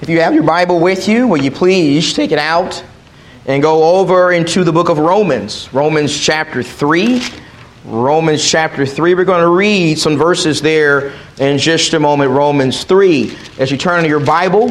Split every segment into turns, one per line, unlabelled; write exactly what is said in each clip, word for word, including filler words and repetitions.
If you have your Bible with you, will you please take it out and go over into the book of Romans. Romans chapter three. Romans chapter three. We're going to read some verses there in just a moment. Romans three. As you turn to your Bible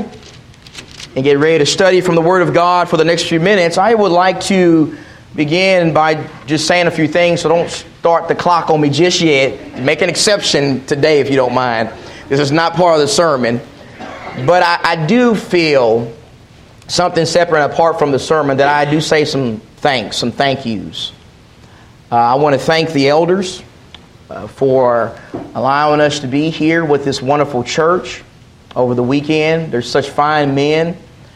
and get ready to study from the Word of God for the next few minutes, I would like to begin by just saying a few things, so don't start the clock on me just yet. Make an exception today if you don't mind. This is not part of the sermon. But I, I do feel something separate and apart from the sermon that I do say some thanks, some thank yous. Uh, I want to thank the elders uh, for allowing us to be here with this wonderful church over the weekend. They're such fine men,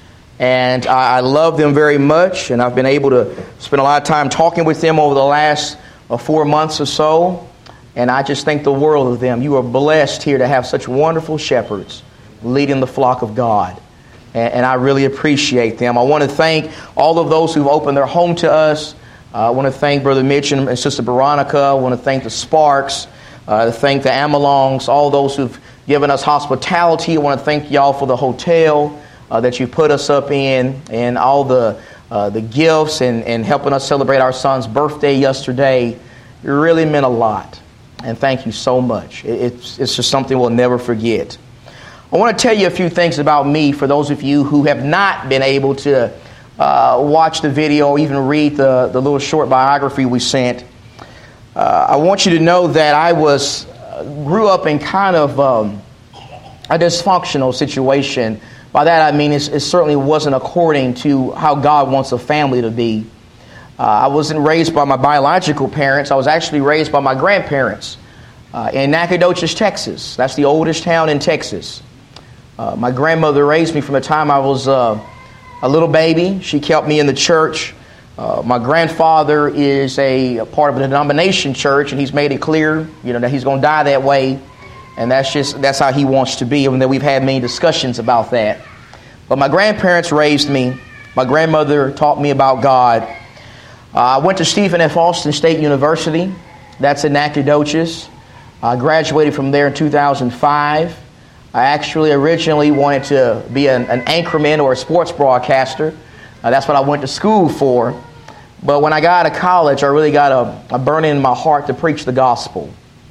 and I, I love them very much, and I've been able to spend a lot of time talking with them over the last uh, four months or so, and I just think the world of them. You are blessed here to have such wonderful shepherds leading the flock of God. And, and I really appreciate them. I want to thank all of those who've opened their home to us. Uh, I want to thank Brother Mitch and, and Sister Veronica. I want to thank the Sparks. Uh, thank the Amalongs, all those who've given us hospitality. I want to thank y'all for the hotel uh, that you put us up in, and all the uh, the gifts and, and helping us celebrate our son's birthday yesterday. It really meant a lot. And thank you so much. It, it's, it's just something we'll never forget. I want to tell you a few things about me for those of you who have not been able to uh, watch the video or even read the, the little short biography we sent. Uh, I want you to know that I was uh, grew up in kind of um, a dysfunctional situation. By that I mean it's, it certainly wasn't according to how God wants a family to be. Uh, I wasn't raised by my biological parents. I was actually raised by my grandparents uh, in Nacogdoches, Texas. That's the oldest town in Texas. Uh, my grandmother raised me from the time I was uh, a little baby. She kept me in the church. Uh, my grandfather is a, a part of a denomination church, and he's made it clear, you know, that he's going to die that way, and that's just that's how he wants to be. Even though we've had many discussions about that, but my grandparents raised me. My grandmother taught me about God. Uh, I went to Stephen F. Austin State University. That's in Nacogdoches. I graduated from there in two thousand five. I actually originally wanted to be an, an anchorman or a sports broadcaster. Uh, that's what I went to school for. But when I got out of college, I really got a, a burning in my heart to preach the gospel.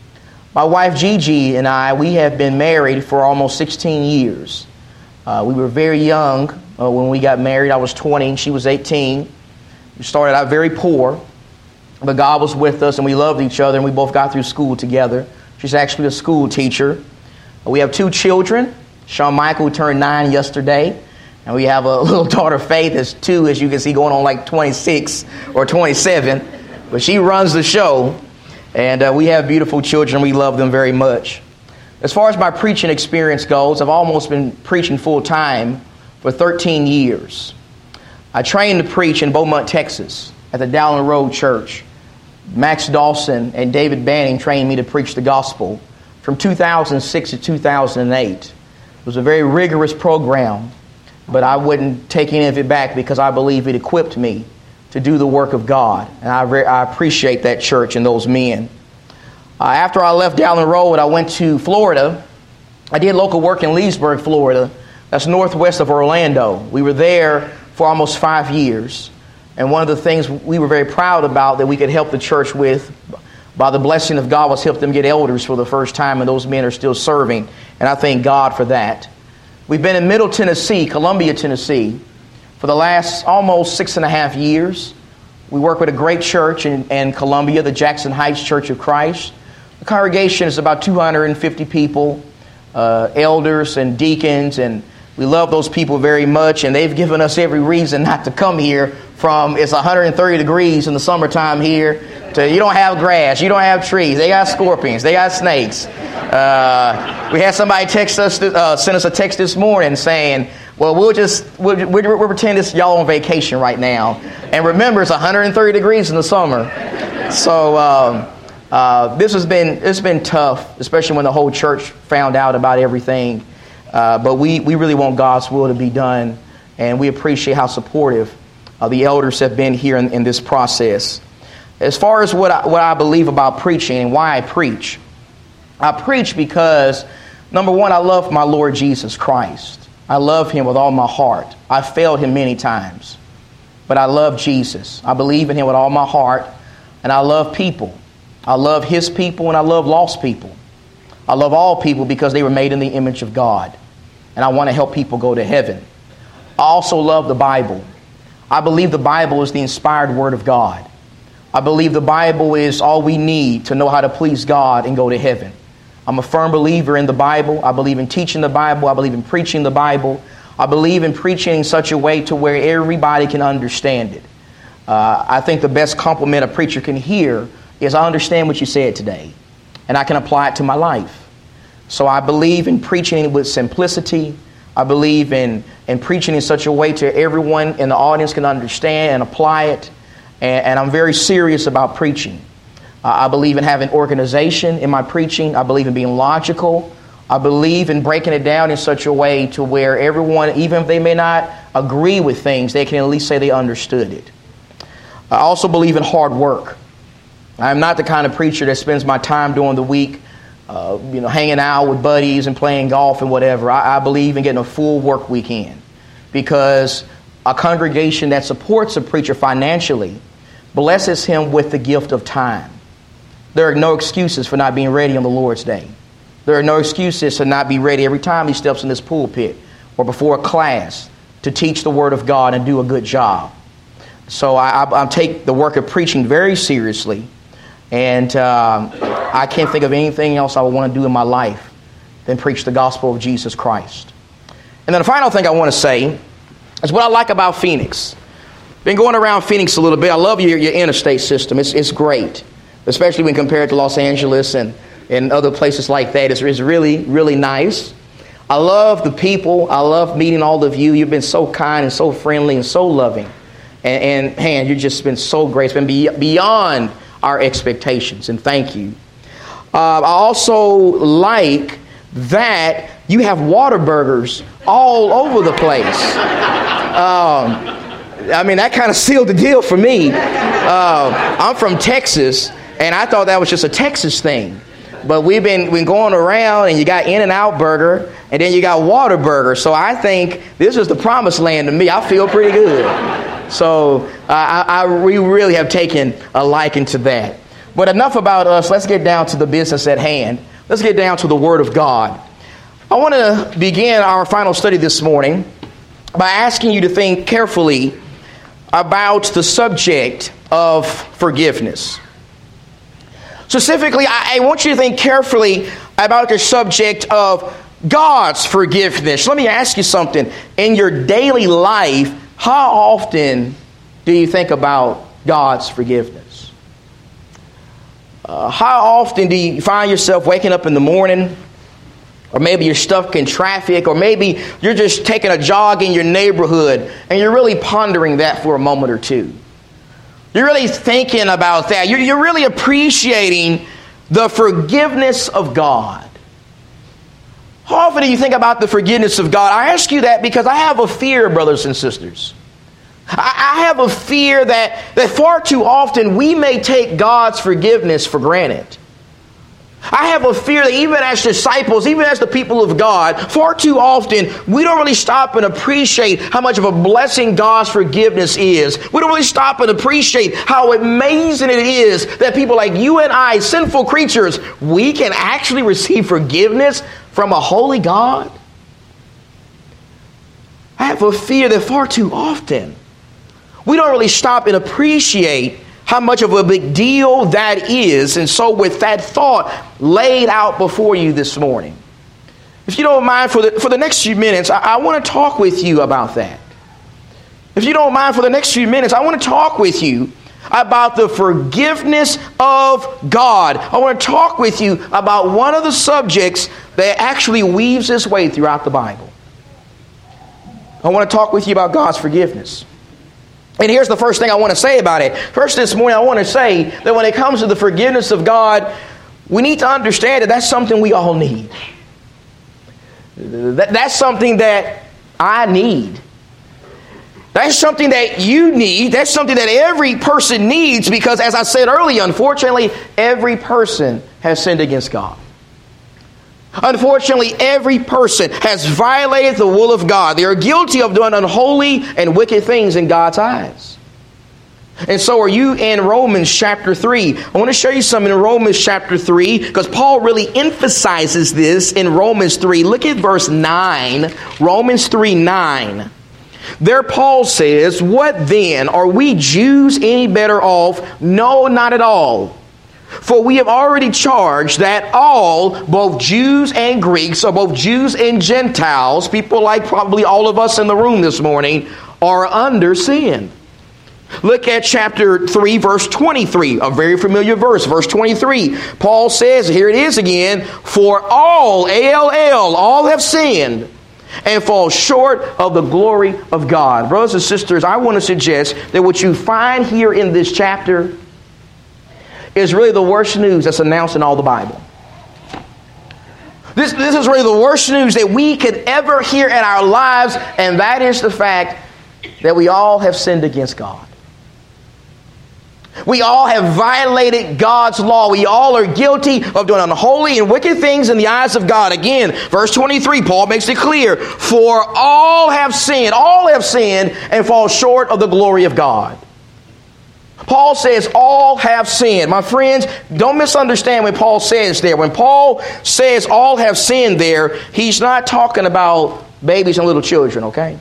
My wife Gigi and I, we have been married for almost sixteen years. Uh, we were very young uh, when we got married. I was twenty and she was eighteen. We started out very poor, but God was with us and we loved each other, and we both got through school together. She's actually a school teacher. We have two children. Sean Michael turned nine yesterday. And we have a little daughter, Faith, that's two, as you can see, going on like twenty-six or twenty-seven. But she runs the show. And uh, we have beautiful children. We love them very much. As far as my preaching experience goes, I've almost been preaching full time for thirteen years. I trained to preach in Beaumont, Texas, at the Dowling Road Church. Max Dawson and David Banning trained me to preach the gospel from two thousand six to two thousand eight. It was a very rigorous program, but I wouldn't take any of it back because I believe it equipped me to do the work of God. And I, re- I appreciate that church and those men. Uh, after I left Dowling Road, I went to Florida. I did local work in Leesburg, Florida. That's northwest of Orlando. We were there for almost five years. And one of the things we were very proud about that we could help the church with, by the blessing of God, was help them get elders for the first time, and those men are still serving, and I thank God for that. We've been in Middle Tennessee, Columbia, Tennessee, for the last almost six and a half years. We work with a great church in, in Columbia, the Jackson Heights Church of Christ. The congregation is about two hundred fifty people, uh, elders and deacons, and we love those people very much, and they've given us every reason not to come here. From it's one hundred thirty degrees in the summertime here to you don't have grass, you don't have trees. They got scorpions, they got snakes. Uh, we had somebody text us, uh, send us a text this morning saying, "Well, we'll just we'll, we'll, we'll pretend this y'all on vacation right now." And remember, it's one hundred thirty degrees in the summer. So um, uh, this has been it's been tough, especially when the whole church found out about everything. Uh, but we we really want God's will to be done, and we appreciate how supportive Uh, the elders have been here in, in this process. As far as what I, what I believe about preaching and why I preach, I preach because, number one, I love my Lord Jesus Christ. I love him with all my heart. I failed him many times, but I love Jesus. I believe in him with all my heart, and I love people. I love his people, and I love lost people. I love all people because they were made in the image of God, and I want to help people go to heaven. I also love the Bible. I believe the Bible is the inspired word of God. I believe the Bible is all we need to know how to please God and go to heaven. I'm a firm believer in the Bible. I believe in teaching the Bible. I believe in preaching the Bible. I believe in preaching in such a way to where everybody can understand it. Uh, I think the best compliment a preacher can hear is, I understand what you said today, and I can apply it to my life. So I believe in preaching with simplicity. I believe in, in preaching in such a way to everyone in the audience can understand and apply it. And, and I'm very serious about preaching. Uh, I believe in having organization in my preaching. I believe in being logical. I believe in breaking it down in such a way to where everyone, even if they may not agree with things, they can at least say they understood it. I also believe in hard work. I'm not the kind of preacher that spends my time during the week uh, you know, hanging out with buddies and playing golf and whatever. I, I believe in getting a full work weekend, because a congregation that supports a preacher financially blesses him with the gift of time. There are no excuses for not being ready on the Lord's day. There are no excuses to not be ready every time he steps in this pulpit or before a class to teach the Word of God and do a good job. So I, I, I take the work of preaching very seriously, and uh, I can't think of anything else I would want to do in my life than preach the gospel of Jesus Christ. And then the final thing I want to say is what I like about Phoenix. Been going around Phoenix a little bit. I love your, your interstate system. It's, it's great, especially when compared to Los Angeles and, and other places like that. It's, it's really, really nice. I love the people. I love meeting all of you. You've been so kind and so friendly and so loving. And, and man, you've just been so great. It's been be, beyond our expectations, and thank you. Uh, I also like that you have Whataburgers all over the place. Um, I mean, that kind of sealed the deal for me. Uh, I'm from Texas, and I thought that was just a Texas thing. But we've been, been going around, and you got In-N-Out Burger, and then you got Whataburger. So I think this is the promised land to me. I feel pretty good. So uh, I, I, we really have taken a liking to that. But enough about us. Let's get down to the business at hand. Let's get down to the Word of God. I want to begin our final study this morning by asking you to think carefully about the subject of forgiveness. Specifically, I, I want you to think carefully about the subject of God's forgiveness. Let me ask you something. In your daily life, how often do you think about God's forgiveness? Uh, how often do you find yourself waking up in the morning, or maybe you're stuck in traffic, or maybe you're just taking a jog in your neighborhood and you're really pondering that for a moment or two? You're really thinking about that. You're, you're really appreciating the forgiveness of God. How often do you think about the forgiveness of God? I ask you that because I have a fear, brothers and sisters. I, I have a fear that, that far too often we may take God's forgiveness for granted. I have a fear that even as disciples, even as the people of God, far too often we don't really stop and appreciate how much of a blessing God's forgiveness is. We don't really stop and appreciate how amazing it is that people like you and I, sinful creatures, we can actually receive forgiveness from a holy God. I have a fear that far too often we don't really stop and appreciate how much of a big deal that is. And so with that thought laid out before you this morning, if you don't mind, for the, for the next few minutes, I, I want to talk with you about that. If you don't mind, for the next few minutes, I want to talk with you about the forgiveness of God. I want to talk with you about one of the subjects that actually weaves its way throughout the Bible. I want to talk with you about God's forgiveness. And here's the first thing I want to say about it. First, this morning, I want to say that when it comes to the forgiveness of God, we need to understand that that's something we all need. That, that's something that I need. That's something that you need. That's something that every person needs, because, as I said earlier, unfortunately, every person has sinned against God. Unfortunately, every person has violated the will of God. They are guilty of doing unholy and wicked things in God's eyes. And so are you in Romans chapter three. I want to show you something in Romans chapter three, because Paul really emphasizes this in Romans three. Look at verse nine. Romans three nine. There Paul says, "What then? Are we Jews any better off? No, not at all. For we have already charged that all, both Jews and Greeks, or both Jews and Gentiles," people like probably all of us in the room this morning, "are under sin." Look at chapter three, verse twenty-three, a very familiar verse. Verse twenty-three, Paul says, here it is again, "For all, A L L, all have sinned and fall short of the glory of God." Brothers and sisters, I want to suggest that what you find here in this chapter is really the worst news that's announced in all the Bible. This, this is really the worst news that we could ever hear in our lives, and that is the fact that we all have sinned against God. We all have violated God's law. We all are guilty of doing unholy and wicked things in the eyes of God. Again, verse twenty-three, Paul makes it clear, "For all have sinned, all have sinned and fall short of the glory of God." Paul says all have sinned. My friends, don't misunderstand what Paul says there. When Paul says all have sinned there, he's not talking about babies and little children, okay?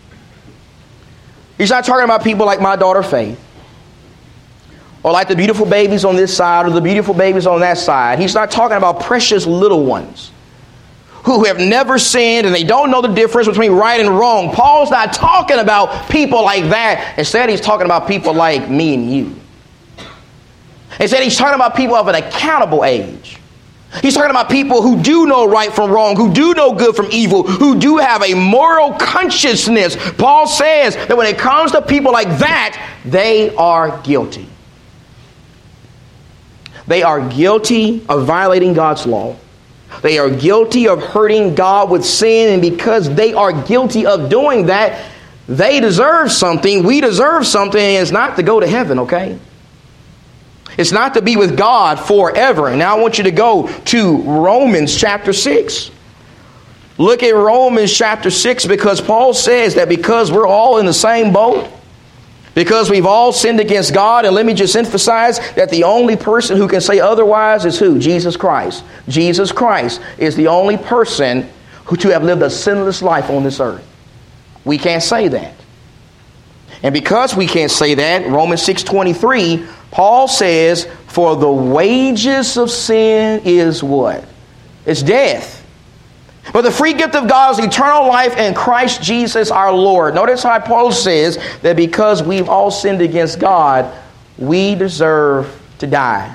He's not talking about people like my daughter Faith, or like the beautiful babies on this side or the beautiful babies on that side. He's not talking about precious little ones who have never sinned and they don't know the difference between right and wrong. Paul's not talking about people like that. Instead, he's talking about people like me and you. Instead, he's talking about people of an accountable age. He's talking about people who do know right from wrong, who do know good from evil, who do have a moral consciousness. Paul says that when it comes to people like that, they are guilty. They are guilty of violating God's law. They are guilty of hurting God with sin, and because they are guilty of doing that, they deserve something. We deserve something, and it's not to go to heaven, okay? It's not to be with God forever. And now I want you to go to Romans chapter six. Look at Romans chapter six, because Paul says that because we're all in the same boat, because we've all sinned against God, and let me just emphasize that the only person who can say otherwise is who? Jesus Christ. Jesus Christ is the only person who to have lived a sinless life on this earth. We can't say that. And because we can't say that, Romans six twenty-three, Paul says, "For the wages of sin is" what? It's death. "But the free gift of God is eternal life in Christ Jesus our Lord." Notice how Paul says that because we've all sinned against God, we deserve to die.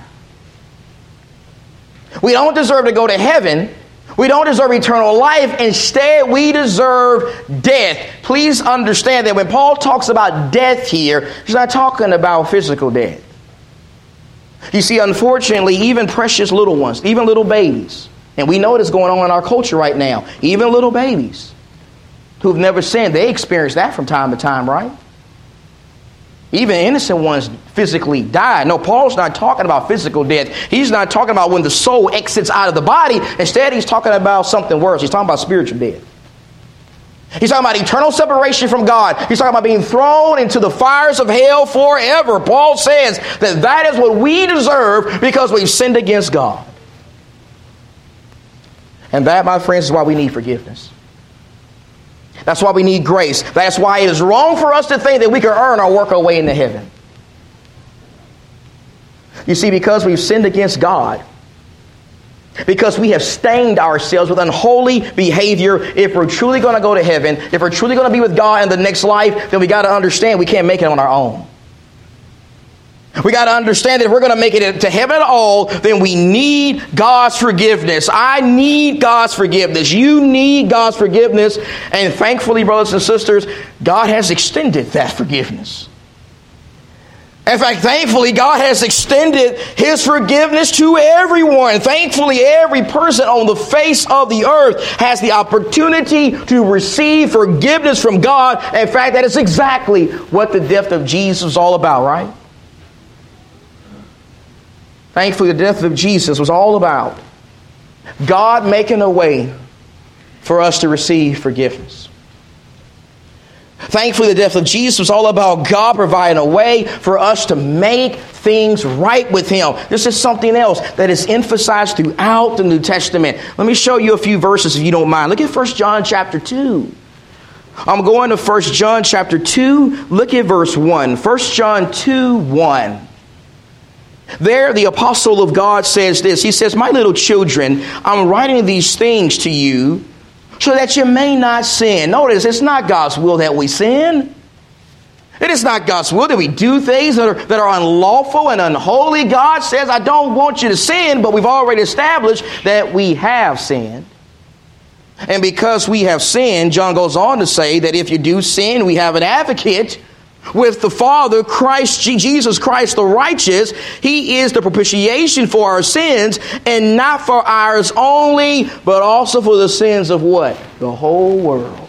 We don't deserve to go to heaven. We don't deserve eternal life. Instead, we deserve death. Please understand that when Paul talks about death here, he's not talking about physical death. You see, unfortunately, even precious little ones, even little babies, and we know what's going on in our culture right now. Even little babies who've never sinned, they experience that from time to time, right? Even innocent ones physically die. No, Paul's not talking about physical death. He's not talking about when the soul exits out of the body. Instead, he's talking about something worse. He's talking about spiritual death. He's talking about eternal separation from God. He's talking about being thrown into the fires of hell forever. Paul says that that is what we deserve because we've sinned against God. And that, my friends, is why we need forgiveness. That's why we need grace. That's why it is wrong for us to think that we can earn or work our way into heaven. You see, because we've sinned against God, because we have stained ourselves with unholy behavior, if we're truly going to go to heaven, if we're truly going to be with God in the next life, then we got to understand we can't make it on our own. We got to understand that if we're going to make it to heaven at all, then we need God's forgiveness. I need God's forgiveness. You need God's forgiveness. And thankfully, brothers and sisters, God has extended that forgiveness. In fact, thankfully, God has extended His forgiveness to everyone. Thankfully, every person on the face of the earth has the opportunity to receive forgiveness from God. In fact, that is exactly what the death of Jesus was all about, right? Thankfully, the death of Jesus was all about God making a way for us to receive forgiveness. Thankfully, the death of Jesus was all about God providing a way for us to make things right with Him. This is something else that is emphasized throughout the New Testament. Let me show you a few verses if you don't mind. Look at First John chapter two. I'm going to First John chapter two. Look at verse one. First John two, one. There, the apostle of God says this. He says, "My little children, I'm writing these things to you so that you may not sin." Notice, it's not God's will that we sin. It is not God's will that we do things that are, that are unlawful and unholy. God says, I don't want you to sin, but we've already established that we have sinned. And because we have sinned, John goes on to say that if you do sin, we have an advocate with the Father, Christ, Jesus Christ the righteous. He is the propitiation for our sins, and not for ours only, but also for the sins of what? The whole world.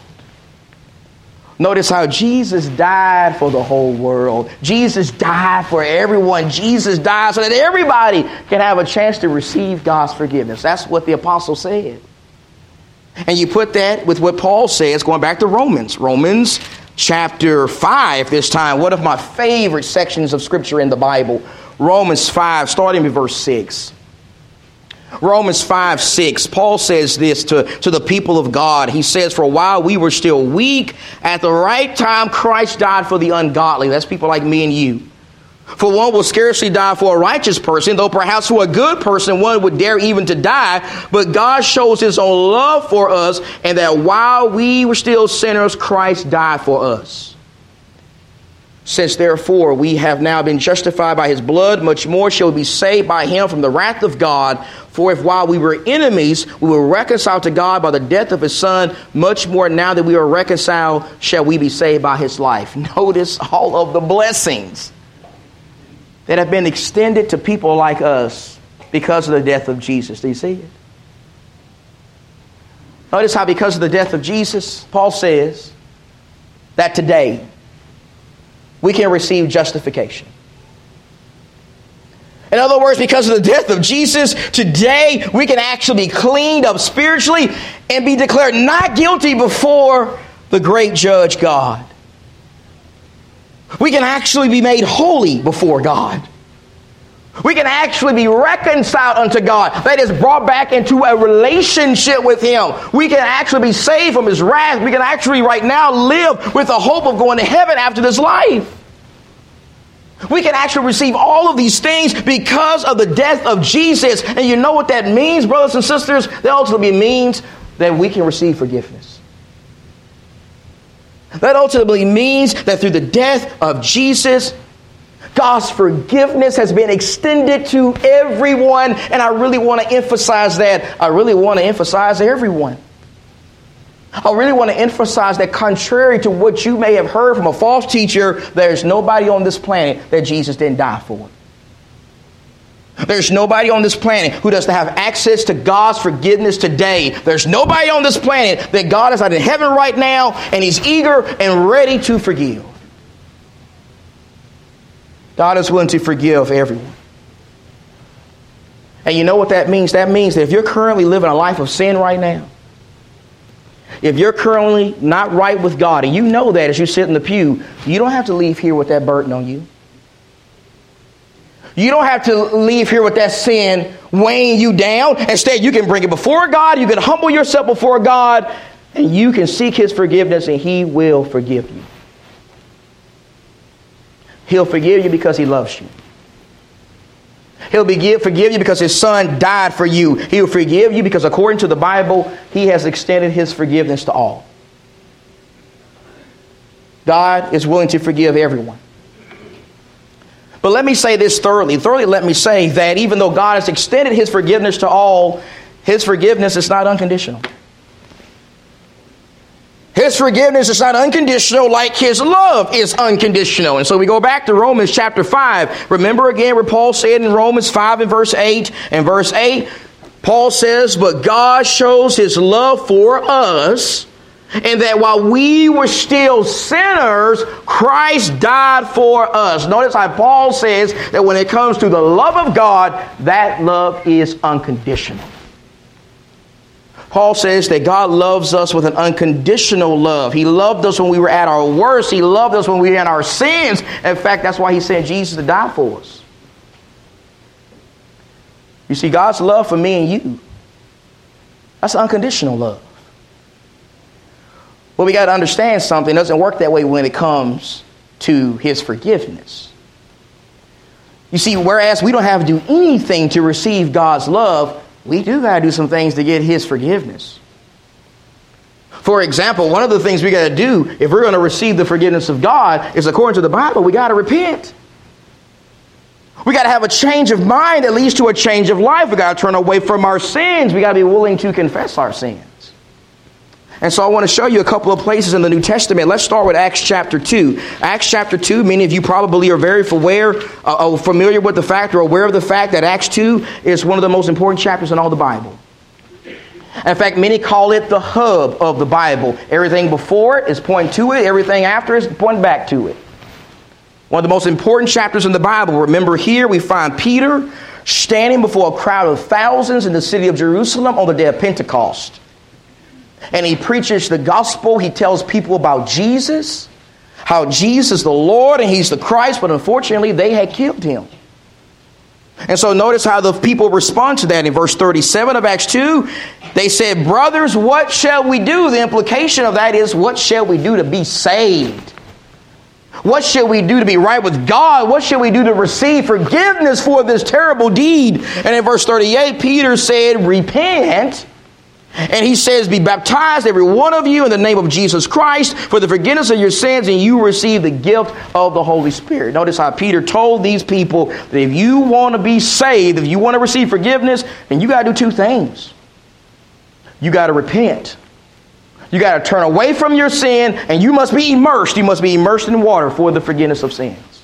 Notice how Jesus died for the whole world. Jesus died for everyone. Jesus died so that everybody can have a chance to receive God's forgiveness. That's what the apostle said. And you put that with what Paul says, going back to Romans. Romans chapter five this time. One of my favorite sections of Scripture in the Bible. Romans five, starting with verse six. Romans five, six, Paul says this to, to the people of God. He says, "For while we were still weak, at the right time Christ died for the ungodly." That's people like me and you. "For one will scarcely die for a righteous person, though perhaps for a good person one would dare even to die. But God shows His own love for us, and that while we were still sinners, Christ died for us. Since therefore we have now been justified by His blood, much more shall we be saved by Him from the wrath of God. For if while we were enemies, we were reconciled to God by the death of His Son, much more now that we are reconciled, shall we be saved by His life." Notice all of the blessings that have been extended to people like us because of the death of Jesus. Do you see it? Notice how because of the death of Jesus, Paul says that today we can receive justification. In other words, because of the death of Jesus, today we can actually be cleaned up spiritually and be declared not guilty before the great judge God. We can actually be made holy before God. We can actually be reconciled unto God. That is, brought back into a relationship with Him. We can actually be saved from His wrath. We can actually right now live with the hope of going to heaven after this life. We can actually receive all of these things because of the death of Jesus. And you know what that means, brothers and sisters? That ultimately means that we can receive forgiveness. That ultimately means that through the death of Jesus, God's forgiveness has been extended to everyone. And I really want to emphasize that. I really want to emphasize everyone. I really want to emphasize that contrary to what you may have heard from a false teacher, there's nobody on this planet that Jesus didn't die for. There's nobody on this planet who doesn't have access to God's forgiveness today. There's nobody on this planet that God is out in heaven right now and He's eager and ready to forgive. God is willing to forgive everyone. And you know what that means? That means that if you're currently living a life of sin right now, if you're currently not right with God, and you know that as you sit in the pew, you don't have to leave here with that burden on you. You don't have to leave here with that sin weighing you down. Instead, you can bring it before God. You can humble yourself before God, and you can seek His forgiveness, and He will forgive you. He'll forgive you because He loves you. He'll forgive, forgive you because His Son died for you. He'll forgive you because according to the Bible, He has extended His forgiveness to all. God is willing to forgive everyone. But let me say this thoroughly. Thoroughly let me say that even though God has extended His forgiveness to all, His forgiveness is not unconditional. His forgiveness is not unconditional like His love is unconditional. And so we go back to Romans chapter five. Remember again what Paul said in Romans five and verse eight. And verse eight, Paul says, "But God shows His love for us, and that while we were still sinners, Christ died for us." Notice how Paul says that when it comes to the love of God, that love is unconditional. Paul says that God loves us with an unconditional love. He loved us when we were at our worst. He loved us when we were in our sins. In fact, that's why he sent Jesus to die for us. You see, God's love for me and you, that's unconditional love. But we got to understand something. It doesn't work that way when it comes to his forgiveness. You see, whereas we don't have to do anything to receive God's love, we do got to do some things to get his forgiveness. For example, one of the things we got to do if we're going to receive the forgiveness of God is, according to the Bible, we got to repent. We got to have a change of mind that leads to a change of life. We got to turn away from our sins. We got to be willing to confess our sins. And so I want to show you a couple of places in the New Testament. Let's start with Acts chapter two. Acts chapter two, many of you probably are very aware, uh, familiar with the fact or aware of the fact that Acts two is one of the most important chapters in all the Bible. In fact, many call it the hub of the Bible. Everything before it is pointing to it. Everything after it is pointing back to it. One of the most important chapters in the Bible. Remember, here we find Peter standing before a crowd of thousands in the city of Jerusalem on the day of Pentecost. And he preaches the gospel. He tells people about Jesus, how Jesus is the Lord and he's the Christ. But unfortunately, they had killed him. And so notice how the people respond to that in verse thirty-seven of Acts two. They said, brothers, what shall we do? The implication of that is, what shall we do to be saved? What shall we do to be right with God? What shall we do to receive forgiveness for this terrible deed? And in verse thirty-eight, Peter said, repent. And he says, be baptized, every one of you, in the name of Jesus Christ for the forgiveness of your sins, and you receive the gift of the Holy Spirit. Notice how Peter told these people that if you want to be saved, if you want to receive forgiveness, then you got to do two things. You got to repent. You got to turn away from your sin, and you must be immersed. You must be immersed in water for the forgiveness of sins.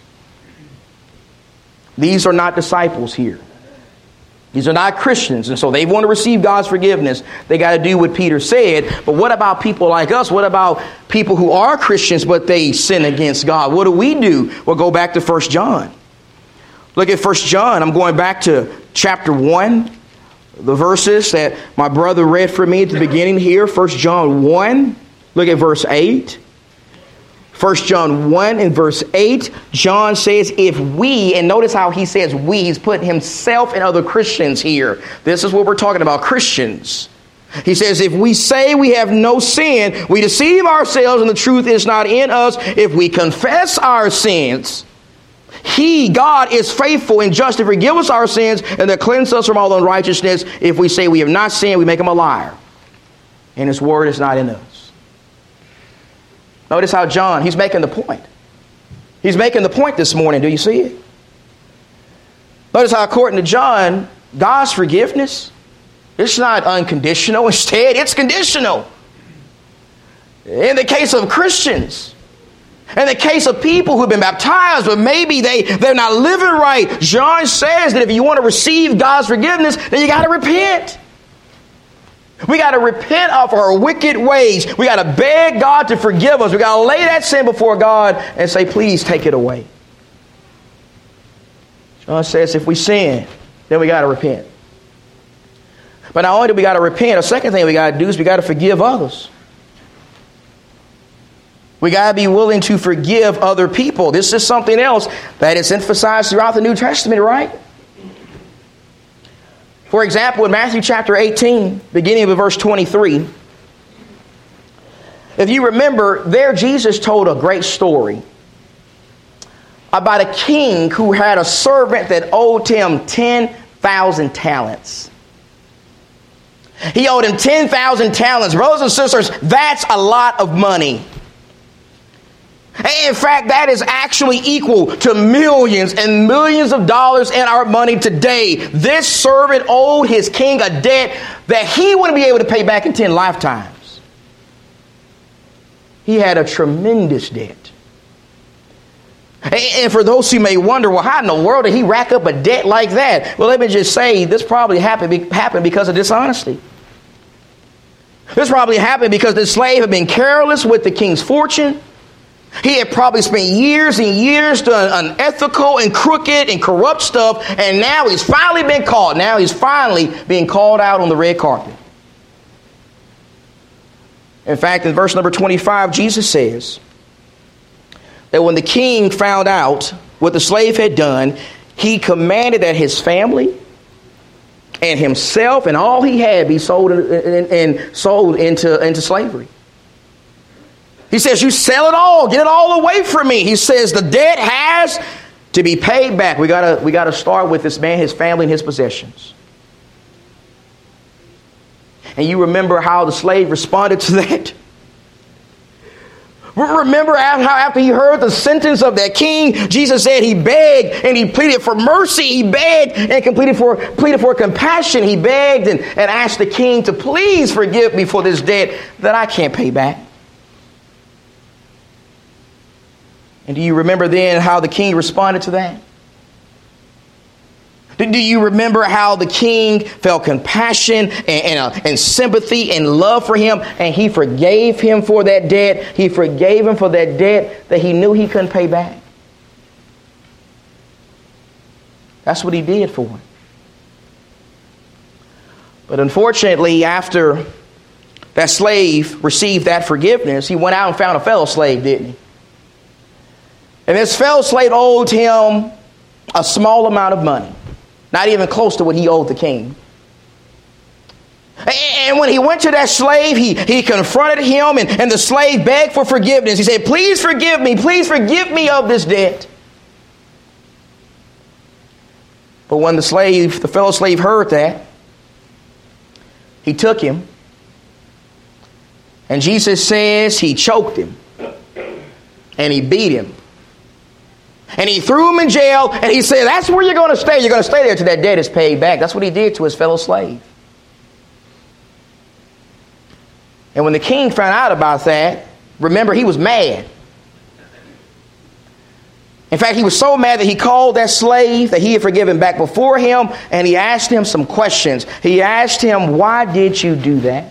These are not disciples here. These are not Christians, and so they want to receive God's forgiveness. They got to do what Peter said. But what about people like us? What about people who are Christians, but they sin against God? What do we do? Well, go back to First John. Look at First John. I'm going back to chapter one, the verses that my brother read for me at the beginning here. First John one, look at verse eight. First John one and verse eight, John says, if we, and notice how he says we, he's put himself and other Christians here. This is what we're talking about, Christians. He says, if we say we have no sin, we deceive ourselves and the truth is not in us. If we confess our sins, he, God, is faithful and just to forgive us our sins and to cleanse us from all unrighteousness. If we say we have not sinned, we make him a liar, and his word is not in us. Notice how John, he's making the point. He's making the point this morning. Do you see it? Notice how, according to John, God's forgiveness, it's not unconditional. Instead, it's conditional. In the case of Christians, in the case of people who've been baptized, but maybe they, they're not living right, John says that if you want to receive God's forgiveness, then you got to repent. We got to repent of our wicked ways. We got to beg God to forgive us. We got to lay that sin before God and say, please take it away. John says if we sin, then we got to repent. But not only do we got to repent, a second thing we got to do is we got to forgive others. We got to be willing to forgive other people. This is something else that is emphasized throughout the New Testament, right? For example, in Matthew chapter eighteen, beginning with verse twenty-three, if you remember, there Jesus told a great story about a king who had a servant that owed him ten thousand talents. He owed him ten thousand talents. Brothers and sisters, that's a lot of money. In fact, that is actually equal to millions and millions of dollars in our money today. This servant owed his king a debt that he wouldn't be able to pay back in ten lifetimes. He had a tremendous debt. And for those who may wonder, well, how in the world did he rack up a debt like that? Well, let me just say, this probably happened, happened because of dishonesty. This probably happened because the slave had been careless with the king's fortune. He had probably spent years and years doing unethical and crooked and corrupt stuff, and now he's finally been caught. Now he's finally being called out on the red carpet. In fact, in verse number twenty-five, Jesus says that when the king found out what the slave had done, he commanded that his family and himself and all he had be sold and, and, and sold into, into slavery. He says, you sell it all, get it all away from me. He says the debt has to be paid back. We gotta, we gotta start with this man, his family, and his possessions. And you remember how the slave responded to that? Remember how after he heard the sentence of that king, Jesus said he begged and he pleaded for mercy. He begged and completed for, pleaded for compassion. He begged and, and asked the king to please forgive me for this debt that I can't pay back. And do you remember then how the king responded to that? Do you remember how the king felt compassion and, and, uh, and sympathy and love for him, and he forgave him for that debt? He forgave him for that debt that he knew he couldn't pay back. That's what he did for him. But unfortunately, after that slave received that forgiveness, he went out and found a fellow slave, didn't he? And this fellow slave owed him a small amount of money. Not even close to what he owed the king. And when he went to that slave, he, he confronted him, and, and the slave begged for forgiveness. He said, please forgive me. Please forgive me of this debt. But when the slave, the fellow slave heard that, he took him. And Jesus says he choked him. And he beat him. And he threw him in jail, and he said, that's where you're going to stay. You're going to stay there till that debt is paid back. That's what he did to his fellow slave. And when the king found out about that, remember, he was mad. In fact, he was so mad that he called that slave that he had forgiven back before him, and he asked him some questions. He asked him, why did you do that?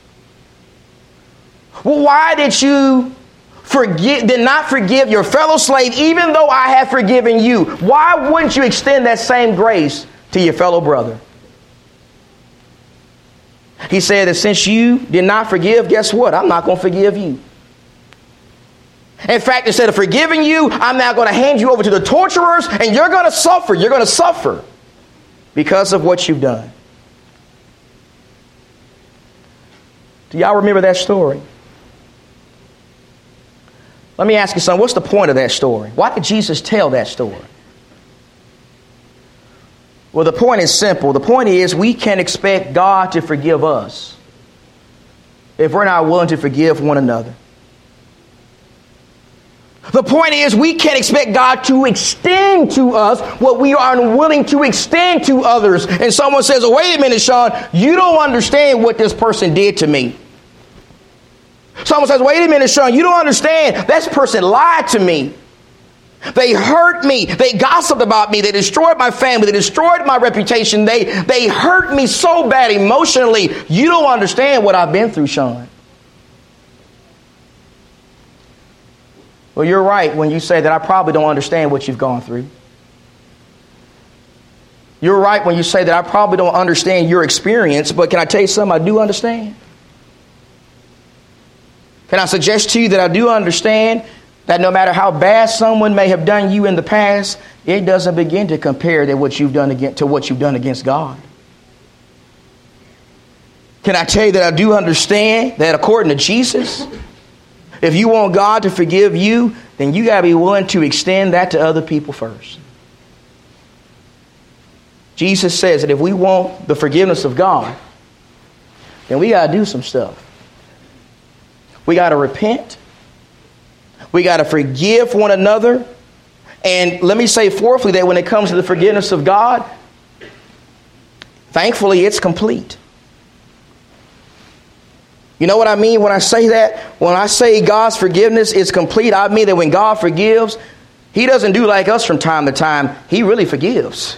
Well, why did you Forgive, did not forgive your fellow slave, even though I have forgiven you? Why wouldn't you extend that same grace to your fellow brother? He said that since you did not forgive, guess what? I'm not going to forgive you. In fact, instead of forgiving you, I'm now going to hand you over to the torturers, and you're going to suffer. You're going to suffer because of what you've done. Do y'all remember that story? Let me ask you something. What's the point of that story? Why did Jesus tell that story? Well, the point is simple. The point is we can't expect God to forgive us if we're not willing to forgive one another. The point is we can't expect God to extend to us what we are unwilling to extend to others. And someone says, oh, wait a minute, Sean, you don't understand what this person did to me. Someone says, wait a minute, Sean, you don't understand. That person lied to me. They hurt me. They gossiped about me. They destroyed my family. They destroyed my reputation. They, they hurt me so bad emotionally. You don't understand what I've been through, Sean. Well, you're right when you say that I probably don't understand what you've gone through. You're right when you say that I probably don't understand your experience, but can I tell you something I do understand? Can I suggest to you that I do understand that no matter how bad someone may have done you in the past, it doesn't begin to compare to what you've done against, to what you've done against God. Can I tell you that I do understand that according to Jesus, if you want God to forgive you, then you got to be willing to extend that to other people first. Jesus says that if we want the forgiveness of God, then we got to do some stuff. We got to repent. We got to forgive one another. And let me say fourthly that when it comes to the forgiveness of God, thankfully it's complete. You know what I mean when I say that? When I say God's forgiveness is complete, I mean that when God forgives, He doesn't do like us from time to time. He really forgives.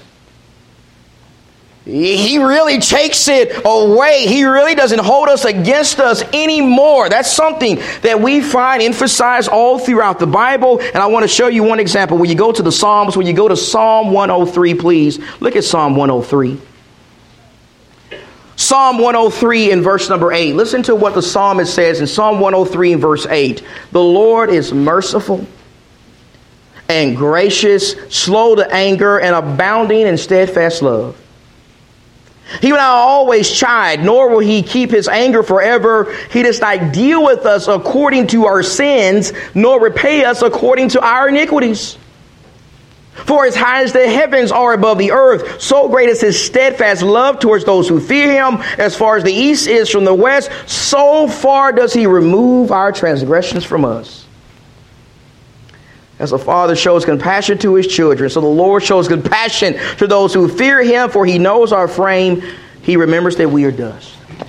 He really takes it away. He really doesn't hold us against us anymore. That's something that we find emphasized all throughout the Bible. And I want to show you one example. When you go to the Psalms, when you go to Psalm one oh three, please look at Psalm one oh three. Psalm one oh three in verse number eight. Listen to what the psalmist says in Psalm one oh three in verse eight. The Lord is merciful and gracious, slow to anger, and abounding in steadfast love. He will not always chide, nor will he keep his anger forever. He does not deal with us according to our sins, nor repay us according to our iniquities. For as high as the heavens are above the earth, so great is his steadfast love towards those who fear him. As far as the east is from the west, so far does he remove our transgressions from us. As a father shows compassion to his children, so the Lord shows compassion to those who fear him, for he knows our frame. He remembers that we are dust.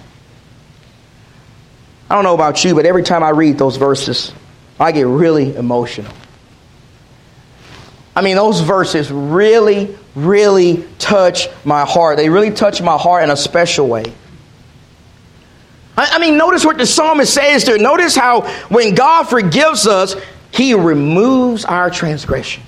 I don't know about you, but every time I read those verses, I get really emotional. I mean, those verses really, really touch my heart. They really touch my heart in a special way. I, I mean, notice what the psalmist says there. Notice how when God forgives us, he removes our transgressions.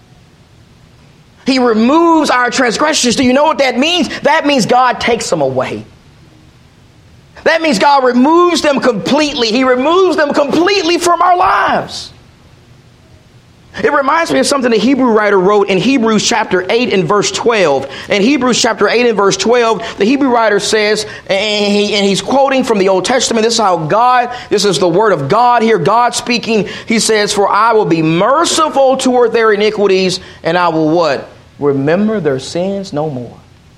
He removes our transgressions. Do you know what that means? That means God takes them away. That means God removes them completely. He removes them completely from our lives. It reminds me of something the Hebrew writer wrote in Hebrews chapter eight and verse twelve. In Hebrews chapter eight and verse twelve, the Hebrew writer says, and, he, and he's quoting from the Old Testament, this is how God, this is the word of God here, God speaking. He says, for I will be merciful toward their iniquities, and I will what? Remember their sins no more.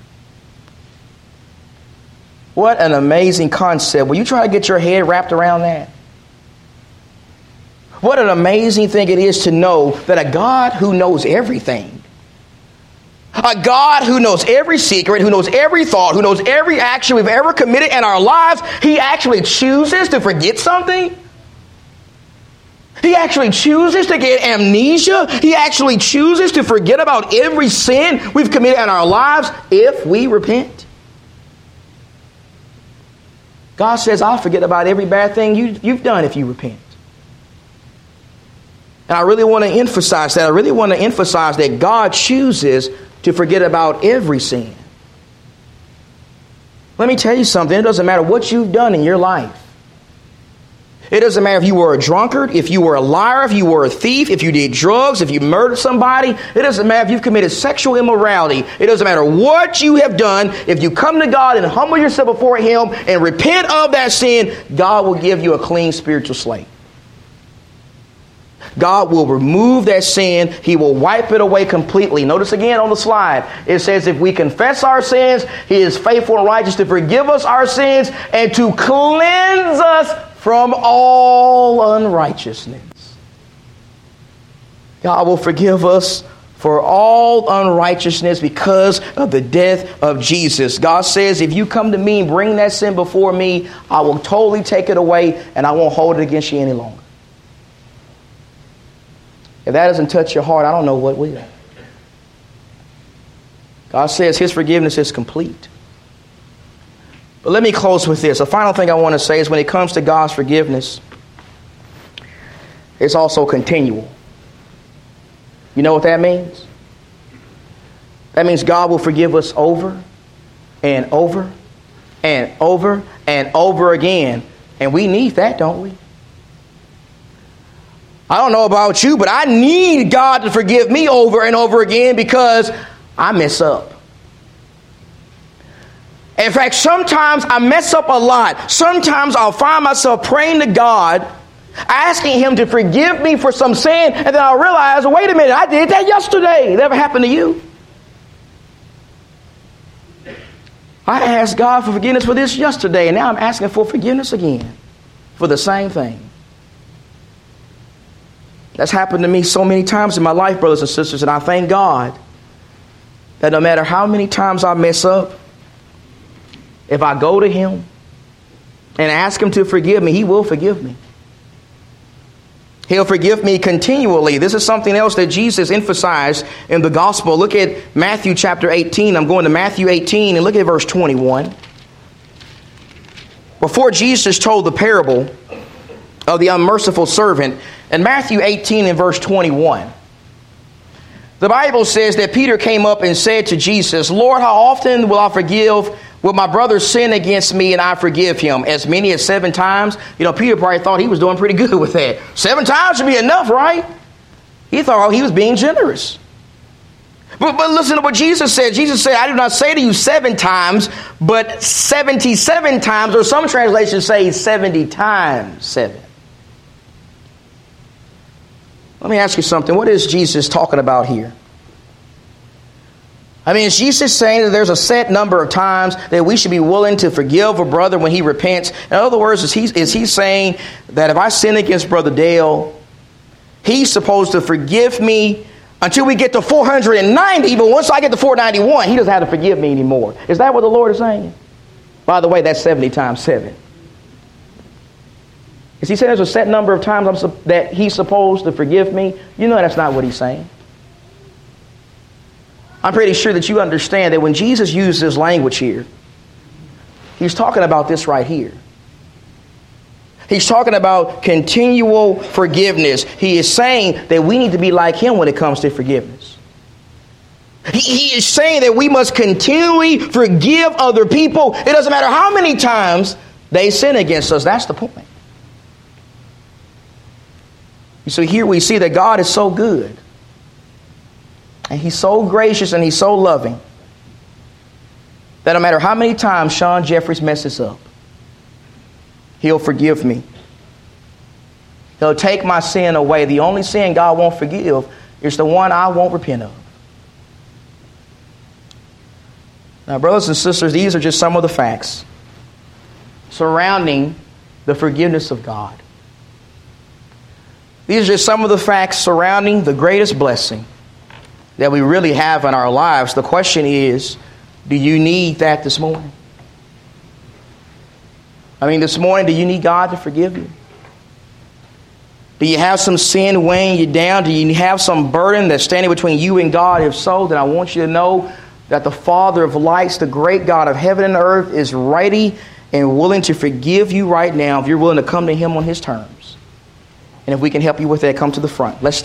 What an amazing concept. Will you try to get your head wrapped around that? What an amazing thing it is to know that a God who knows everything, a God who knows every secret, who knows every thought, who knows every action we've ever committed in our lives, he actually chooses to forget something. He actually chooses to get amnesia. He actually chooses to forget about every sin we've committed in our lives if we repent. God says, I'll forget about every bad thing you, you've done if you repent. And I really want to emphasize that. I really want to emphasize that God chooses to forget about every sin. Let me tell you something. It doesn't matter what you've done in your life. It doesn't matter if you were a drunkard, if you were a liar, if you were a thief, if you did drugs, if you murdered somebody. It doesn't matter if you've committed sexual immorality. It doesn't matter what you have done. If you come to God and humble yourself before him and repent of that sin, God will give you a clean spiritual slate. God will remove that sin. He will wipe it away completely. Notice again on the slide, it says if we confess our sins, he is faithful and righteous to forgive us our sins and to cleanse us from all unrighteousness. God will forgive us for all unrighteousness because of the death of Jesus. God says, if you come to me and bring that sin before me, I will totally take it away and I won't hold it against you any longer. If that doesn't touch your heart, I don't know what will. God says his forgiveness is complete. But let me close with this. The final thing I want to say is when it comes to God's forgiveness, it's also continual. You know what that means? That means God will forgive us over and over and over and over again. And we need that, don't we? I don't know about you, but I need God to forgive me over and over again because I mess up. In fact, sometimes I mess up a lot. Sometimes I'll find myself praying to God, asking him to forgive me for some sin, and then I'll realize, wait a minute, I did that yesterday. It ever happened to you? I asked God for forgiveness for this yesterday, and now I'm asking for forgiveness again for the same thing. That's happened to me so many times in my life, brothers and sisters, and I thank God that no matter how many times I mess up, if I go to him and ask him to forgive me, he will forgive me. He'll forgive me continually. This is something else that Jesus emphasized in the gospel. Look at Matthew chapter eighteen. I'm going to Matthew eighteen and look at verse twenty-one. Before Jesus told the parable of the unmerciful servant, in Matthew eighteen and verse twenty-one, the The Bible says that Peter came up and said to Jesus, Lord, how often will I forgive, will my brother sin against me and I forgive him? As many as seven times? You know, Peter probably thought he was doing pretty good with that. Seven times should be enough, right? He thought he was being generous. But, but listen to what Jesus said. Jesus said, I do not say to you seven times, but seventy-seven times, or some translations say seventy times seven. Let me ask you something. What is Jesus talking about here? I mean, is Jesus saying that there's a set number of times that we should be willing to forgive a brother when he repents? In other words, is he, is he saying that if I sin against Brother Dale, he's supposed to forgive me until we get to four hundred ninety, but once I get to four ninety-one, he doesn't have to forgive me anymore? Is that what the Lord is saying? By the way, that's seventy times seven. Is he saying there's a set number of times I'm su- that he's supposed to forgive me? You know that's not what he's saying. I'm pretty sure that you understand that when Jesus used this language here, he's talking about this right here. He's talking about continual forgiveness. He is saying that we need to be like him when it comes to forgiveness. He, he is saying that we must continually forgive other people. It doesn't matter how many times they sin against us. That's the point. So here we see that God is so good. And he's so gracious and he's so loving that no matter how many times Sean Jeffries messes up, he'll forgive me. He'll take my sin away. The only sin God won't forgive is the one I won't repent of. Now, brothers and sisters, these are just some of the facts surrounding the forgiveness of God. These are just some of the facts surrounding the greatest blessing that we really have in our lives. The question is, do you need that this morning? I mean, this morning, do you need God to forgive you? Do you have some sin weighing you down? Do you have some burden that's standing between you and God? If so, then I want you to know that the Father of lights, the great God of heaven and earth, is ready and willing to forgive you right now if you're willing to come to him on his terms. And if we can help you with that, come to the front. Let's